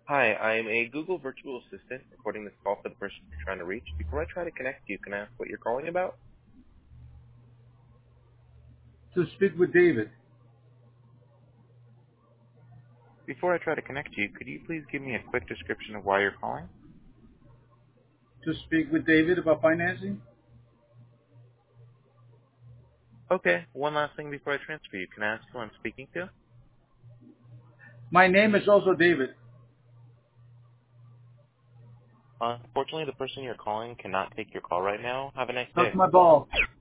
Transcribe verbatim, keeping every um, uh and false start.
Hi, I'm a Google virtual assistant recording this call for the person you're trying to reach. Before I try to connect you, can I ask what you're calling about? To speak with David. Before I try to connect you, could you please give me a quick description of why you're calling? To speak with David about financing. Okay, one last thing before I transfer you. Can I ask who I'm speaking to? My name is also David. Uh, unfortunately, the person you're calling cannot take your call right now. Have a nice Suck day. my ball.